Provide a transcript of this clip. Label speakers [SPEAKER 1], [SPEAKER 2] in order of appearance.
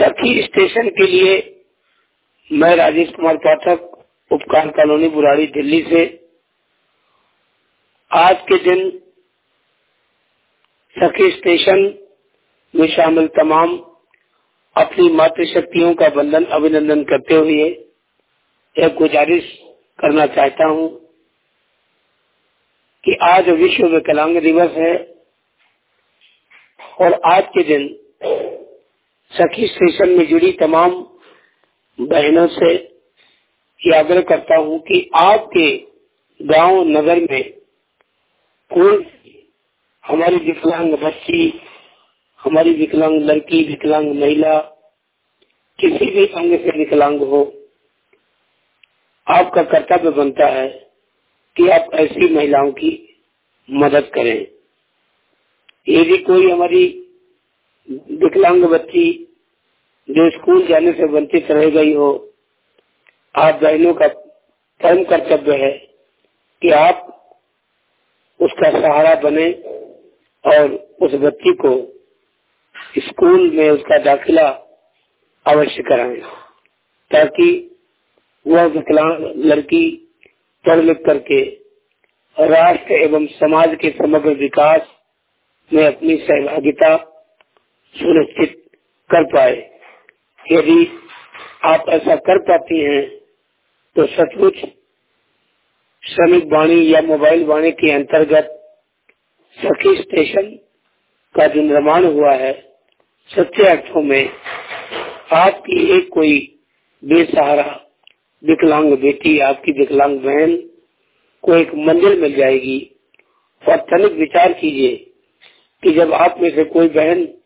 [SPEAKER 1] सखी स्टेशन के लिए मैं राजेश कुमार पाठक, उपकार कॉलोनी बुराड़ी, दिल्ली से आज के दिन सखी स्टेशन में शामिल तमाम अपनी मातृशक्तियों का वंदन अभिनंदन करते हुए एक गुजारिश करना चाहता हूं कि आज विश्व विकलांग दिवस है और आज के दिन सखी स्टेशन में जुड़ी तमाम बहनों से ये आग्रह करता हूं कि आपके गांव नगर में कोई हमारी विकलांग बच्ची, हमारी विकलांग लड़की, विकलांग महिला, किसी भी अंग से विकलांग हो, आपका कर्तव्य बनता है कि आप ऐसी महिलाओं की मदद करें। यदि कोई हमारी विकलांग बच्ची जो स्कूल जाने से वंचित रह गई हो, आप बहनों का परम कर्तव्य है कि आप उसका सहारा बने और उस बच्ची को स्कूल में उसका दाखिला अवश्य कराएं, ताकि वह विकलांग लड़की पढ़ लिख करके राष्ट्र एवं समाज के समग्र विकास में अपनी सहभागिता सुनिश्चित कर पाए। यदि आप ऐसा कर पाती हैं तो सचमुच श्रमिक वाणी या मोबाइल वाणी के अंतर्गत सखी स्टेशन का जो निर्माण हुआ है, सच्चे अर्थों में आपकी एक कोई बेसहारा विकलांग बेटी, आपकी विकलांग बहन को एक मंजिल मिल जाएगी। और तनिक विचार कीजिए कि जब आप में से कोई बहन